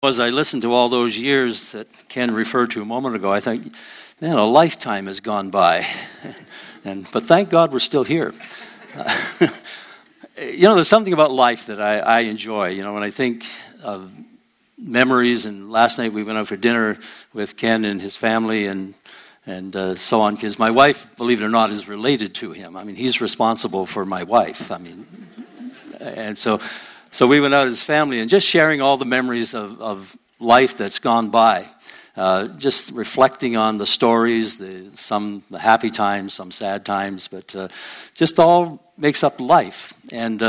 As I listened to all those years that Ken referred to a moment ago, I think, man, a lifetime has gone by. But thank God we're still here. There's something about life that I enjoy. When I think of memories, and last night we went out for dinner with Ken and his family and so on, because my wife, believe it or not, is related to him. I mean, he's responsible for my wife. And so we went out as family and just sharing all the memories of life that's gone by. Just reflecting on the stories, some happy times, some sad times, but just all makes up life. And,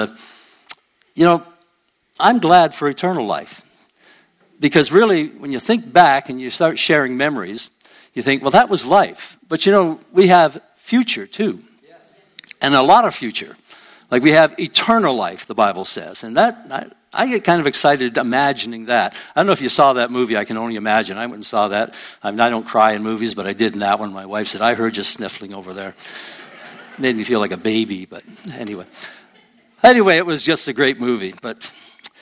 I'm glad for eternal life. Because really, when you think back and you start sharing memories, you think, well, that was life. But, we have future too. And a lot of future. Like we have eternal life, the Bible says. And that, I get kind of excited imagining that. I don't know if you saw that movie, I Can Only Imagine. I went and saw that. I don't cry in movies, but I did in that one. My wife said, I heard you sniffling over there. Made me feel like a baby, but anyway. Anyway, it was just a great movie. But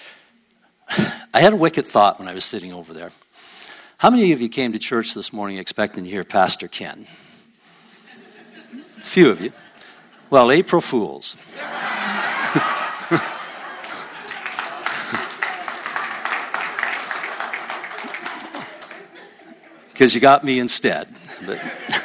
I had a wicked thought when I was sitting over there. How many of you came to church this morning expecting to hear Pastor Ken? A few of you. Well, April Fools. Because you got me instead. But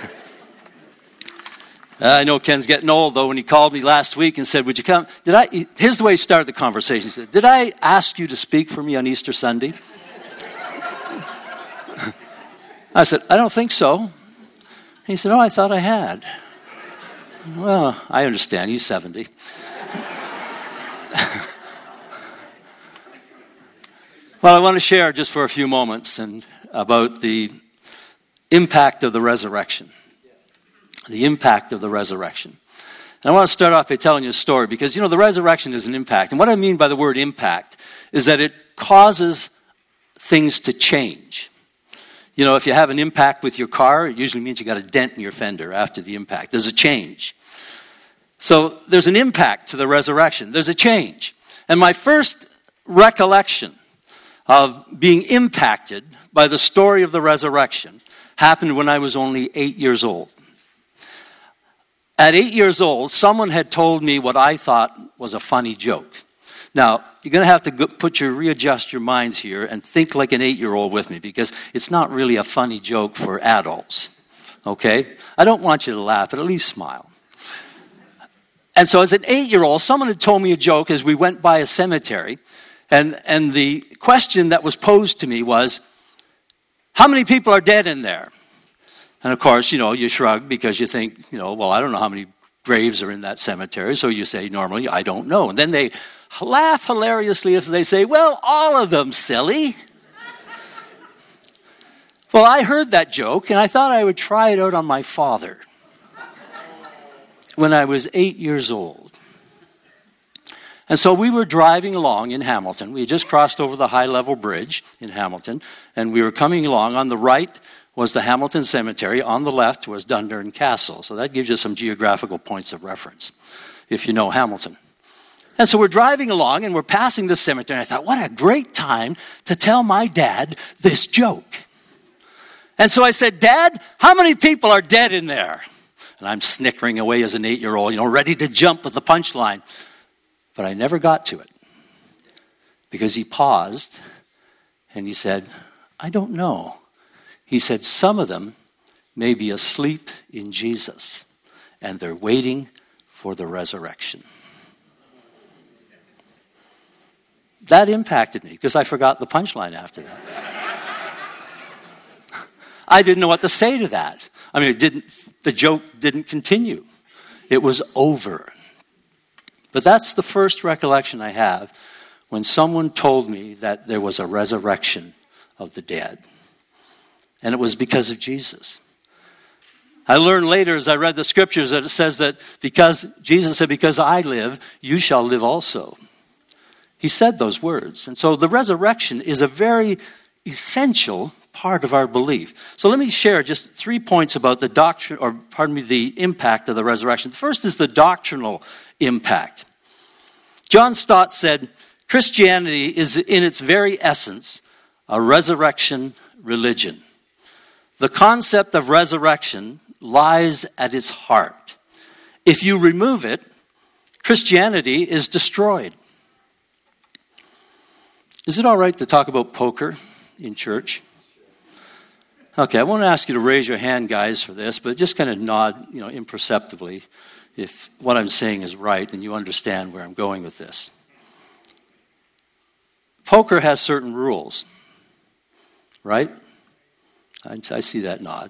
I know Ken's getting old, though. When he called me last week and said, would you come? Here's the way he started the conversation. He said, did I ask you to speak for me on Easter Sunday? I said, I don't think so. He said, I thought I had. Well, I understand. He's 70. Well, I want to share just for a few moments about the impact of the resurrection. The impact of the resurrection. And I want to start off by telling you a story because, the resurrection is an impact. And what I mean by the word impact is that it causes things to change. If you have an impact with your car, it usually means you got a dent in your fender after the impact. There's a change. So there's an impact to the resurrection. There's a change. And my first recollection of being impacted by the story of the resurrection happened when I was only 8 years old. At 8 years old, someone had told me what I thought was a funny joke. Now, you're going to have to readjust your minds here and think like an 8-year-old with me because it's not really a funny joke for adults, okay? I don't want you to laugh, but at least smile. And so as an 8-year-old, someone had told me a joke as we went by a cemetery, and the question that was posed to me was, how many people are dead in there? And of course, you shrug because you think, well, I don't know how many graves are in that cemetery, so you say normally, I don't know. And then they laugh hilariously as they say, well, all of them, silly. Well, I heard that joke, and I thought I would try it out on my father when I was 8 years old. And so we were driving along in Hamilton. We had just crossed over the high-level bridge in Hamilton, and we were coming along. On the right was the Hamilton Cemetery. On the left was Dundurn Castle. So that gives you some geographical points of reference, if you know Hamilton. And so we're driving along, and we're passing the cemetery, and I thought, what a great time to tell my dad this joke. And so I said, Dad, how many people are dead in there? And I'm snickering away as an 8-year-old, ready to jump with the punchline. But I never got to it because he paused and he said, I don't know. He said, some of them may be asleep in Jesus and they're waiting for the resurrection. That impacted me because I forgot the punchline after that. I didn't know what to say to that. The joke didn't continue. It was over. But that's the first recollection I have when someone told me that there was a resurrection of the dead. And it was because of Jesus. I learned later as I read the scriptures that it says that because Jesus said, because I live, you shall live also. He said those words. And so the resurrection is a very essential part of our belief. So let me share just 3 points about the the impact of the resurrection. The first is the doctrinal impact. John Stott said, Christianity is in its very essence a resurrection religion. The concept of resurrection lies at its heart. If you remove it, Christianity is destroyed. Is it all right to talk about poker in church? Okay, I won't ask you to raise your hand, guys, for this, but just kind of nod, imperceptibly if what I'm saying is right and you understand where I'm going with this. Poker has certain rules, right? I see that nod.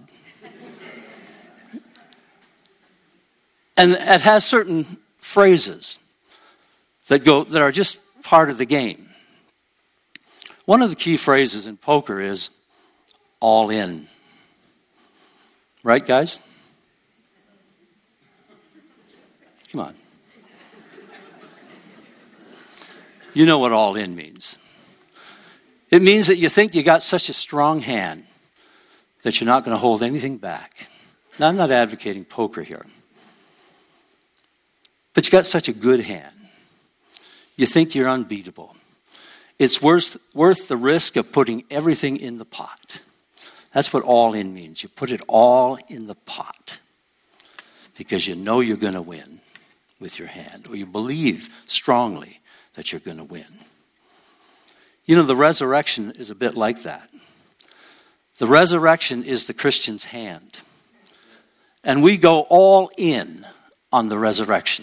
And it has certain phrases that are just part of the game. One of the key phrases in poker is all in. Right, guys? Come on. You know what all in means. It means that you think you got such a strong hand that you're not going to hold anything back. Now, I'm not advocating poker here. But you got such a good hand. You think you're unbeatable. It's worth the risk of putting everything in the pot. That's what all in means. You put it all in the pot because you know you're going to win with your hand, or you believe strongly that you're going to win. The resurrection is a bit like that. The resurrection is the Christian's hand. And we go all in on the resurrection.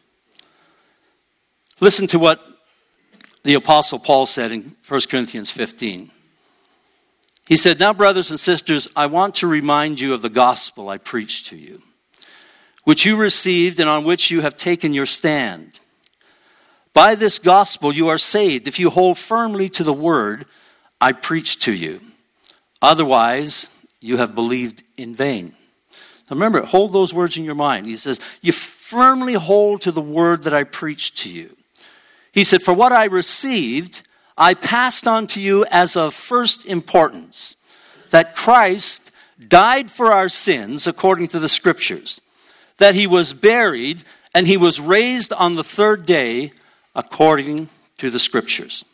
Listen to what the Apostle Paul said in 1 Corinthians 15. He said, "Now, brothers and sisters, I want to remind you of the gospel I preached to you, which you received and on which you have taken your stand. By this gospel you are saved if you hold firmly to the word I preached to you. Otherwise, you have believed in vain." Now remember, hold those words in your mind. He says, you firmly hold to the word that I preached to you. He said, "For what I received, I passed on to you as of first importance, that Christ died for our sins according to the Scriptures, that he was buried, and he was raised on the third day according to the Scriptures."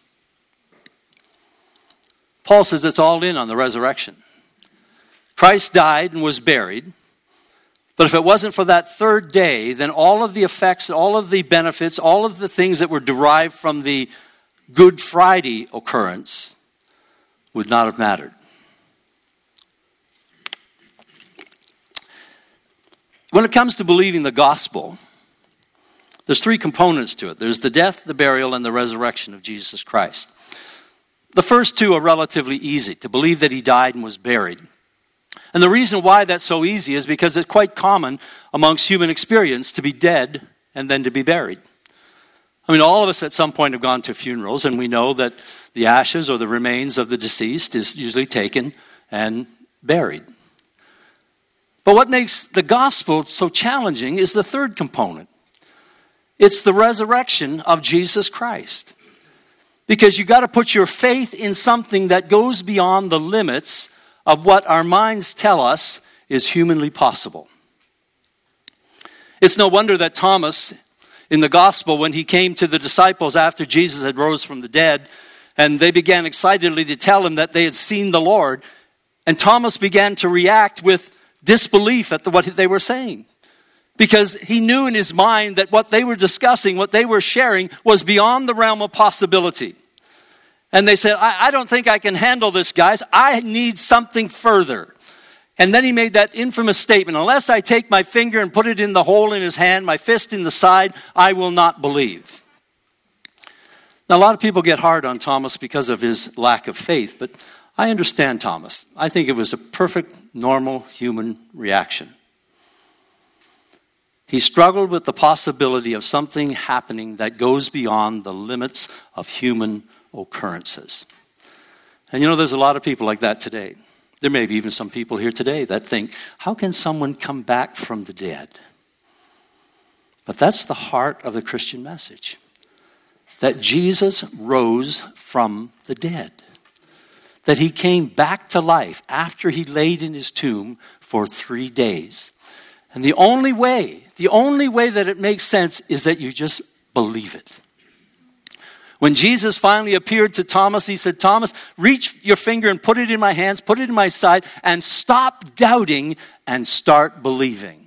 Paul says it's all in on the resurrection. Christ died and was buried. But if it wasn't for that third day, then all of the effects, all of the benefits, all of the things that were derived from the Good Friday occurrence would not have mattered. When it comes to believing the gospel, there's three components to it. There's the death, the burial, and the resurrection of Jesus Christ. The first two are relatively easy, to believe that he died and was buried. And the reason why that's so easy is because it's quite common amongst human experience to be dead and then to be buried. I mean, all of us at some point have gone to funerals, and we know that the ashes or the remains of the deceased is usually taken and buried. But what makes the gospel so challenging is the third component. It's the resurrection of Jesus Christ. Because you got to put your faith in something that goes beyond the limits of what our minds tell us is humanly possible. It's no wonder that Thomas, in the gospel, when he came to the disciples after Jesus had rose from the dead, and they began excitedly to tell him that they had seen the Lord, and Thomas began to react with disbelief at what they were saying. Because he knew in his mind that what they were discussing, what they were sharing, was beyond the realm of possibility. And they said, I don't think I can handle this, guys. I need something further. And then he made that infamous statement, unless I take my finger and put it in the hole in his hand, my fist in the side, I will not believe. Now, a lot of people get hard on Thomas because of his lack of faith, but I understand Thomas. I think it was a perfect, normal human reaction. He struggled with the possibility of something happening that goes beyond the limits of human occurrences. And there's a lot of people like that today. There may be even some people here today that think, how can someone come back from the dead? But that's the heart of the Christian message. That Jesus rose from the dead. That he came back to life after he laid in his tomb for 3 days. And the only way that it makes sense is that you just believe it. When Jesus finally appeared to Thomas, he said, Thomas, reach your finger and put it in my hands, put it in my side, and stop doubting and start believing.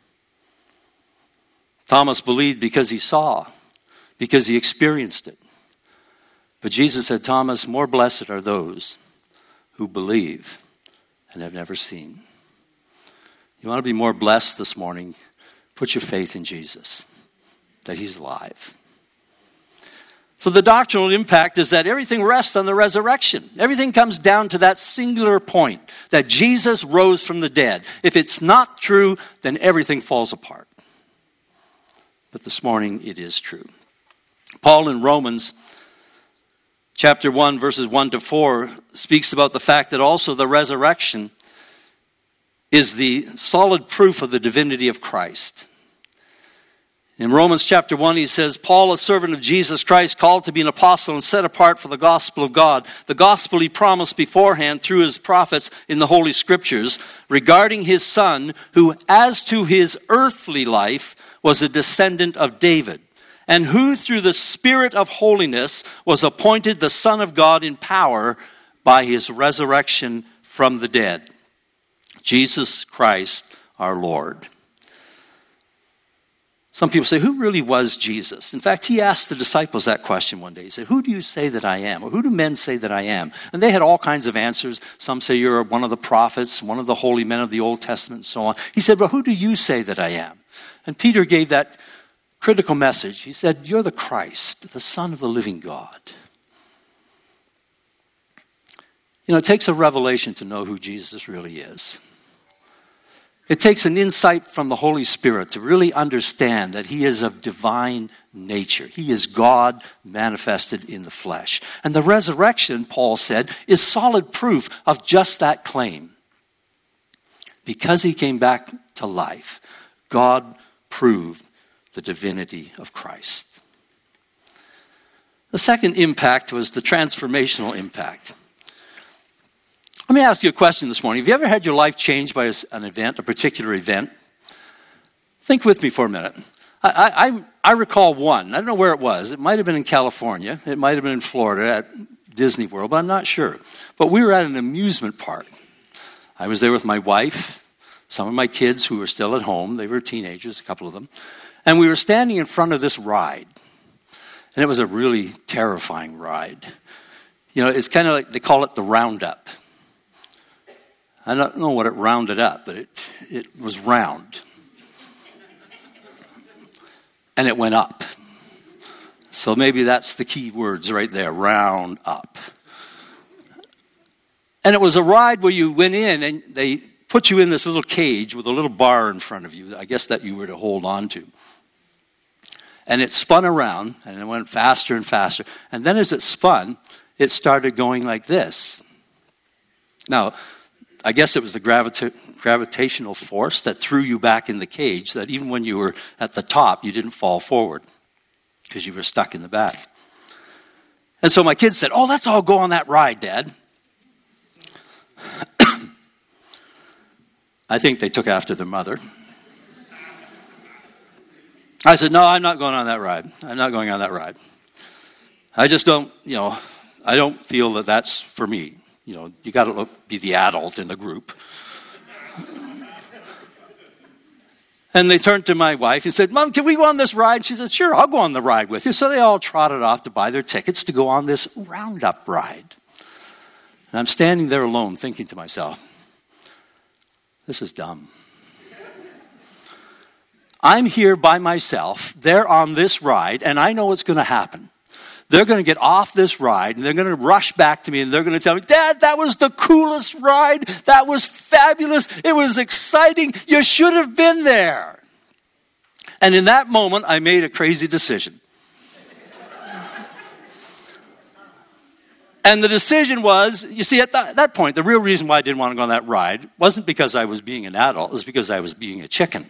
Thomas believed because he saw, because he experienced it. But Jesus said, Thomas, more blessed are those who believe and have never seen. You want to be more blessed this morning? Put your faith in Jesus, that he's alive. So the doctrinal impact is that everything rests on the resurrection. Everything comes down to that singular point, that Jesus rose from the dead. If it's not true, then everything falls apart. But this morning, it is true. Paul in Romans chapter 1, verses 1 to 4, speaks about the fact that also the resurrection is the solid proof of the divinity of Christ. In Romans chapter 1, he says, Paul, a servant of Jesus Christ, called to be an apostle and set apart for the gospel of God, the gospel he promised beforehand through his prophets in the Holy Scriptures, regarding his Son, who as to his earthly life was a descendant of David, and who through the Spirit of holiness was appointed the Son of God in power by his resurrection from the dead, Jesus Christ our Lord. Some people say, who really was Jesus? In fact, he asked the disciples that question one day. He said, who do you say that I am? Or who do men say that I am? And they had all kinds of answers. Some say you're one of the prophets, one of the holy men of the Old Testament, and so on. He said, well, who do you say that I am? And Peter gave that critical message. He said, you're the Christ, the Son of the living God. You know, it takes a revelation to know who Jesus really is. It takes an insight from the Holy Spirit to really understand that he is of divine nature. He is God manifested in the flesh. And the resurrection, Paul said, is solid proof of just that claim. Because he came back to life, God proved the divinity of Christ. The second impact was the transformational impact. Let me ask you a question this morning. Have you ever had your life changed by an event, a particular event? Think with me for a minute. I recall one. I don't know where it was. It might have been in California. It might have been in Florida at Disney World, but I'm not sure. But we were at an amusement park. I was there with my wife, some of my kids who were still at home. They were teenagers, a couple of them. And we were standing in front of this ride. And it was a really terrifying ride. You know, it's kind of like, they call it the Roundup. I don't know what it rounded up, but it was round. And it went up. So maybe that's the key words right there, round up. And it was a ride where you went in and they put you in this little cage with a little bar in front of you, I guess that you were to hold on to. And it spun around and it went faster and faster. And then as it spun, it started going like this. Now, I guess it was the gravitational force that threw you back in the cage, that even when you were at the top, you didn't fall forward because you were stuck in the back. And so my kids said, oh, let's all go on that ride, Dad. I think they took after their mother. I said, no, I'm not going on that ride. I'm not going on that ride. I just don't, I don't feel that that's for me. You got to be the adult in the group. And they turned to my wife and said, Mom, can we go on this ride? She said, sure, I'll go on the ride with you. So they all trotted off to buy their tickets to go on this Roundup ride. And I'm standing there alone thinking to myself, this is dumb. I'm here by myself. They're on this ride, and I know what's going to happen. They're going to get off this ride, and they're going to rush back to me, and they're going to tell me, Dad, that was the coolest ride. That was fabulous. It was exciting. You should have been there. And in that moment, I made a crazy decision. And the decision was, you see, at that point, the real reason why I didn't want to go on that ride wasn't because I was being an adult. It was because I was being a chicken.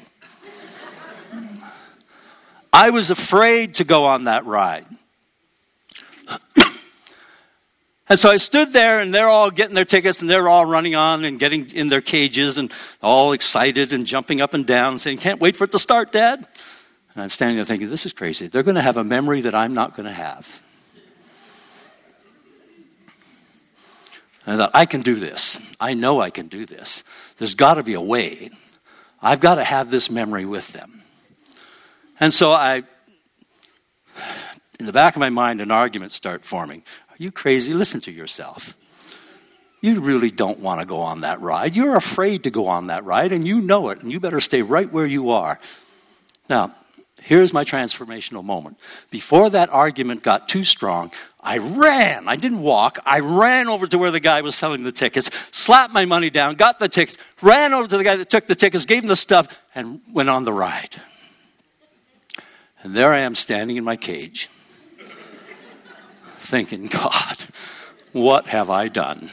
I was afraid to go on that ride. And so I stood there, and they're all getting their tickets, and they're all running on and getting in their cages and all excited and jumping up and down, saying, can't wait for it to start, Dad. And I'm standing there thinking, this is crazy. They're going to have a memory that I'm not going to have. And I thought, I can do this. I know I can do this. There's got to be a way. I've got to have this memory with them. And so in the back of my mind, an argument started forming. Are you crazy? Listen to yourself. You really don't want to go on that ride. You're afraid to go on that ride, and you know it, and you better stay right where you are. Now, here's my transformational moment. Before that argument got too strong, I ran. I didn't walk. I ran over to where the guy was selling the tickets, slapped my money down, got the tickets, ran over to the guy that took the tickets, gave him the stuff, and went on the ride. And there I am standing in my cage, thinking, God, what have I done?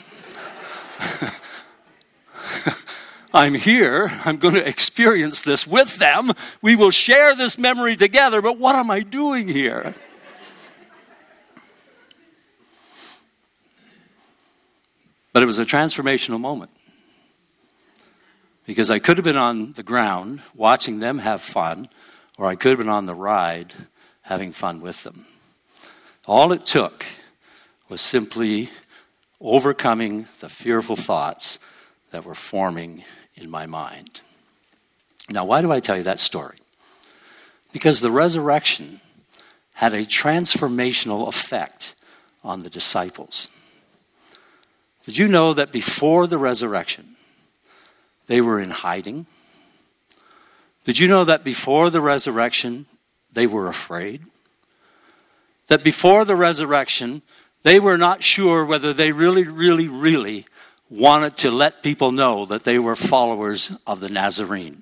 I'm here. I'm going to experience this with them. We will share this memory together, but what am I doing here? But it was a transformational moment. Because I could have been on the ground watching them have fun, or I could have been on the ride having fun with them. All it took was simply overcoming the fearful thoughts that were forming in my mind. Now, why do I tell you that story? Because the resurrection had a transformational effect on the disciples. Did you know that before the resurrection, they were in hiding? Did you know that before the resurrection, they were afraid? That before the resurrection, they were not sure whether they really wanted to let people know that they were followers of the Nazarene.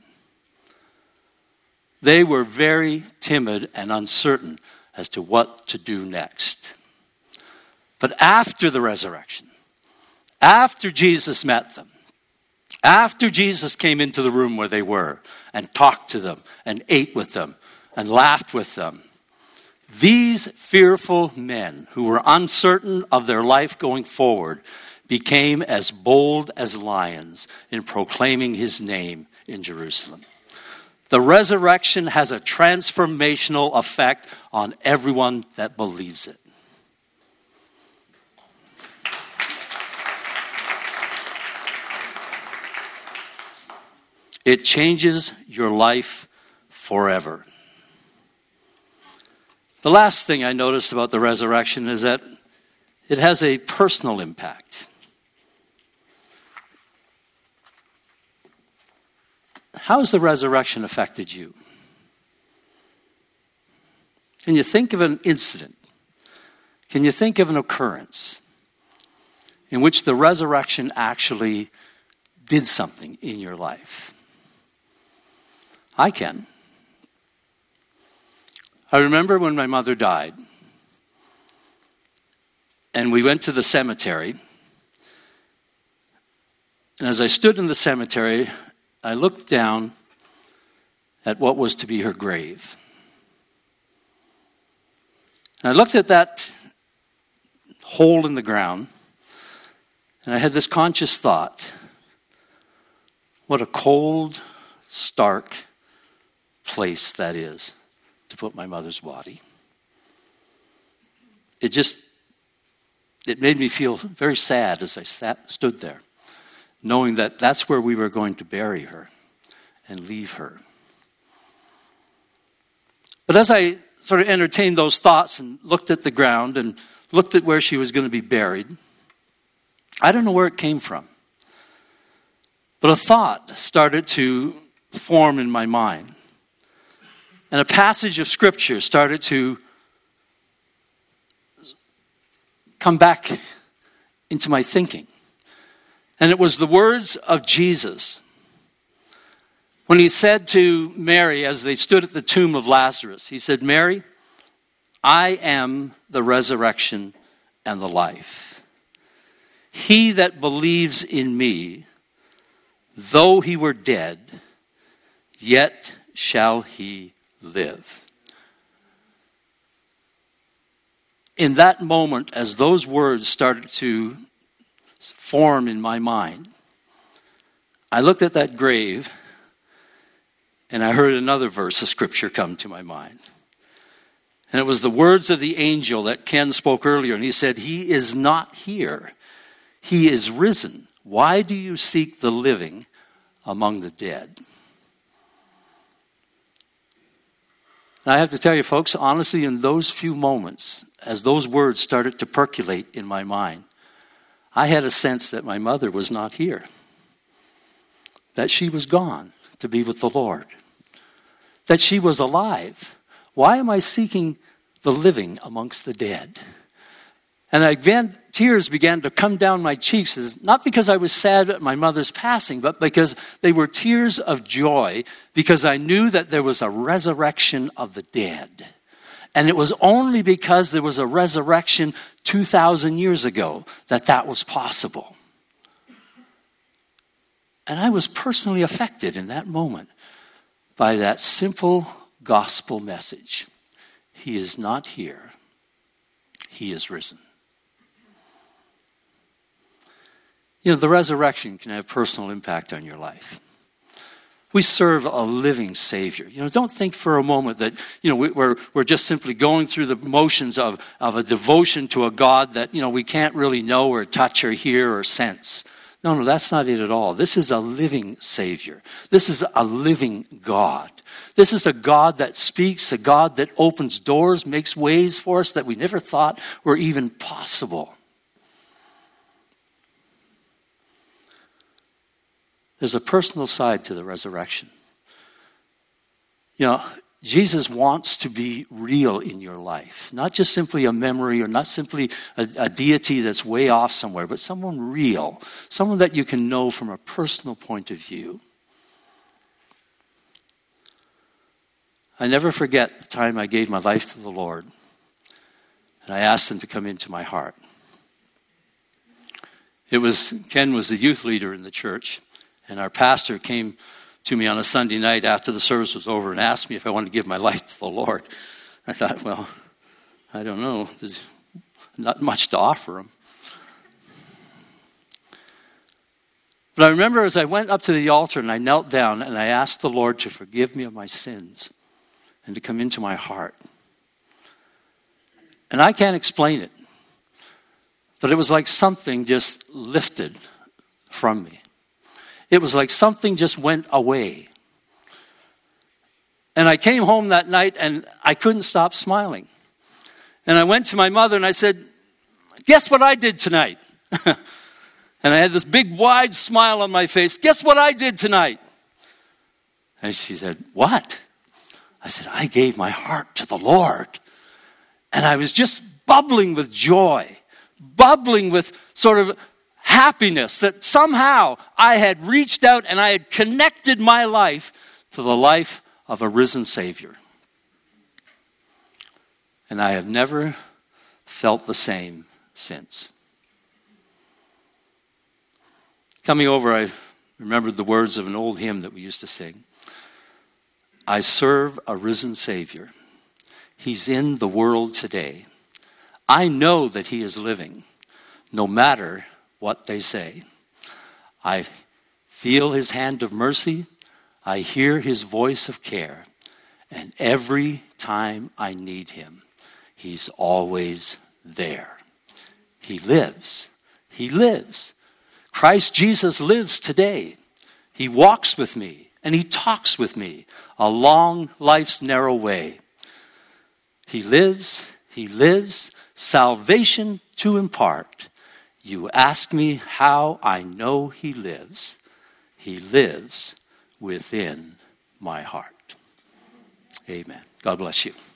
They were very timid and uncertain as to what to do next. But after the resurrection, after Jesus met them, after Jesus came into the room where they were and talked to them and ate with them and laughed with them, these fearful men who were uncertain of their life going forward became as bold as lions in proclaiming his name in Jerusalem. The resurrection has a transformational effect on everyone that believes it. It changes your life forever. The last thing I noticed about the resurrection is that it has a personal impact. How has the resurrection affected you? Can you think of an incident? Can you think of an occurrence in which the resurrection actually did something in your life? I can. I remember when my mother died, and we went to the cemetery, and as I stood in the cemetery, I looked down at what was to be her grave. And I looked at that hole in the ground, and I had this conscious thought, what a cold, stark place that is to put my mother's body. It made me feel very sad as I stood there, knowing that that's where we were going to bury her and leave her. But as I sort of entertained those thoughts and looked at the ground and looked at where she was going to be buried, I don't know where it came from. But a thought started to form in my mind. And a passage of Scripture started to come back into my thinking. And it was the words of Jesus when he said to Mary as they stood at the tomb of Lazarus, he said, "Mary, I am the resurrection and the life. He that believes in me, though he were dead, yet shall he live." In that moment, as those words started to form in my mind, I looked at that grave and I heard another verse of Scripture come to my mind. And it was the words of the angel that Ken spoke earlier. And he said, "He is not here. He is risen. Why do you seek the living among the dead? And I have to tell you, folks, honestly, in those few moments, as those words started to percolate in my mind, I had a sense that my mother was not here, that she was gone to be with the Lord, that she was alive. Why am I seeking the living amongst the dead? And tears began to come down my cheeks, not because I was sad at my mother's passing, but because they were tears of joy, because I knew that there was a resurrection of the dead. And it was only because there was a resurrection 2,000 years ago that was possible. And I was personally affected in that moment by that simple gospel message. He is not here. He is risen. You know, the resurrection can have personal impact on your life. We serve a living Savior. You know, don't think for a moment that, you know, we're just simply going through the motions of a devotion to a God that, you know, we can't really know or touch or hear or sense. No, that's not it at all. This is a living Savior. This is a living God. This is a God that speaks, a God that opens doors, makes ways for us that we never thought were even possible. There's a personal side to the resurrection. You know, Jesus wants to be real in your life. Not just simply a memory or not simply a deity that's way off somewhere, but someone real. Someone that you can know from a personal point of view. I never forget the time I gave my life to the Lord. And I asked him to come into my heart. Ken was the youth leader in the church. And our pastor came to me on a Sunday night after the service was over and asked me if I wanted to give my life to the Lord. I thought, well, I don't know. There's not much to offer him. But I remember as I went up to the altar and I knelt down and I asked the Lord to forgive me of my sins and to come into my heart. And I can't explain it. But it was like something just lifted from me. It was like something just went away. And I came home that night and I couldn't stop smiling. And I went to my mother and I said, guess what I did tonight? And I had this big wide smile on my face. Guess what I did tonight? And she said, what? I said, I gave my heart to the Lord. And I was just bubbling with joy, bubbling with sort of happiness that somehow I had reached out and I had connected my life to the life of a risen Savior. And I have never felt the same since. Coming over, I remembered the words of an old hymn that we used to sing. I serve a risen Savior. He's in the world today. I know that he is living, no matter what they say. I feel his hand of mercy. I hear his voice of care. And every time I need him, he's always there. He lives. He lives. Christ Jesus lives today. He walks with me and he talks with me along life's narrow way. He lives. He lives. Salvation to impart. You ask me how I know he lives. He lives within my heart. Amen. God bless you.